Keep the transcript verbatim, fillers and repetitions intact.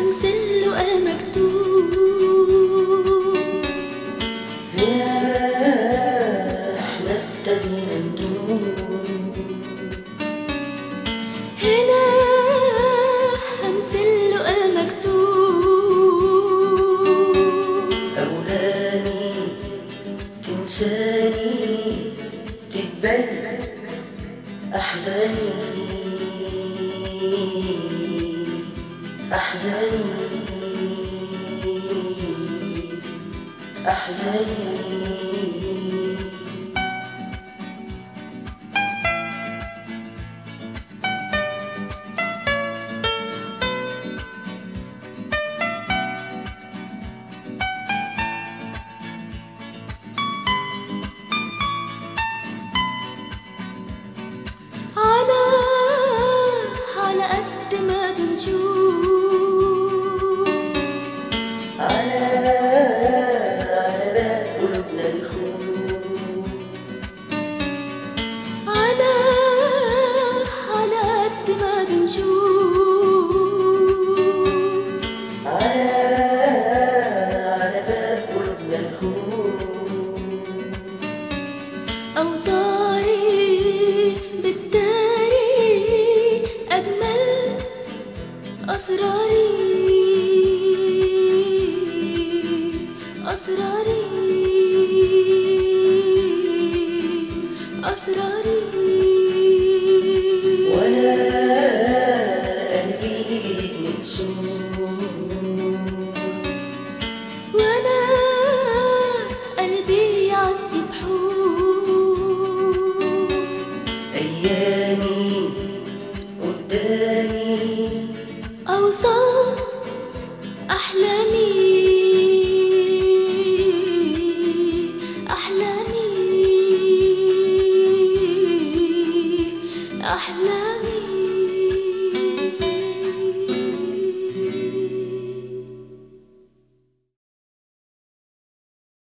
همس اللقا مكتوب. هنا احنا ابتدينا ندوب، هنا همس اللقا مكتوب. أوهامي تنساني تقبل أحزاني، أحزاني أحزاني. على على قد ما بنشوف، على على باب قلوبنا الخوف، على على قد ما بنشوف، على على باب قلوبنا الخوف. أوطاري بالداري أجمل أسراري، أسراري أسراري. وأنا قلبي بيك مقسوم، وأنا قلبي يعدي بحور. أيامي قدامي أوصل أحلامي، أحلامي أحلامي.